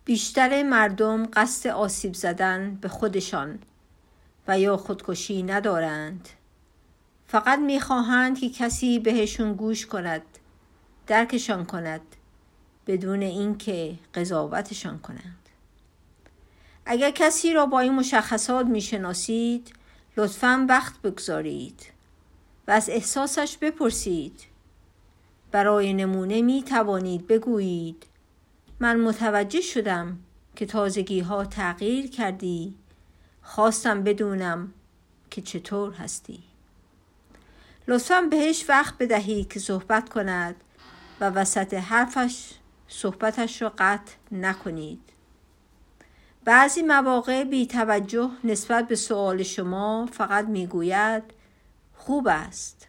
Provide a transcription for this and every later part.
بیشتر مردم قصد آسیب زدن به خودشان و یا خودکشی ندارند. فقط می‌خواهند که کسی بهشون گوش کند، درکشان کند، بدون اینکه قضاوتشان کنند. اگر کسی را با این مشخصات می‌شناسید، لطفاً وقت بگذارید و از احساسش بپرسید. برای نمونه می‌توانید بگویید: من متوجه شدم که تازگی‌ها تغییر کردی. خواستم بدونم که چطور هستی. لطفاً بهش وقت بدهید که صحبت کند و وسط حرفش صحبتش را قطع نکنید. بعضی مواقع بی توجه نسبت به سؤال شما فقط میگوید خوب است.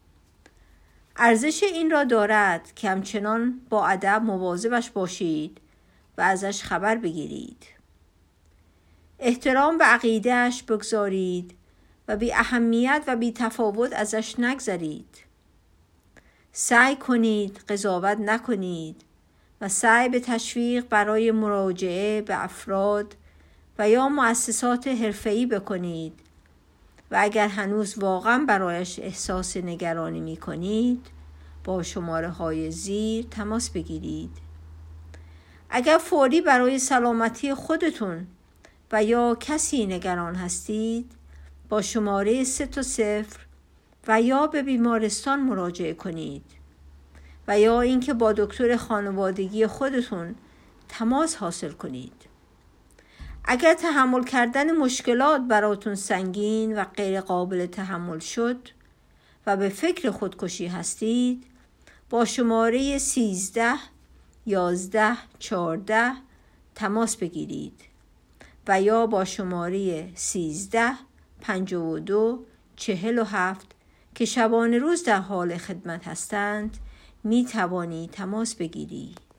ارزش این را دارد که همچنان با ادب مواظبش باشید و ازش خبر بگیرید. احترام به عقیده‌اش بگذارید و بی اهمیت و بی تفاوت ازش نگذرید. سعی کنید قضاوت نکنید و سعی به تشویق برای مراجعه به افراد و یا مؤسسات حرفه‌ای بکنید و اگر هنوز واقعا برایش احساس نگرانی می کنید با شماره‌های زیر تماس بگیرید. اگر فوری برای سلامتی خودتون و یا کسی نگران هستید با شماره 3 و یا به بیمارستان مراجعه کنید و یا اینکه با دکتر خانوادگی خودتون تماس حاصل کنید. اگر تحمل کردن مشکلات براتون سنگین و غیر قابل تحمل شد و به فکر خودکشی هستید با شماره 13 11 14 تماس بگیرید و یا با شماره 13 52 47 که شبانه روز در حال خدمت هستند می توانی تماس بگیری.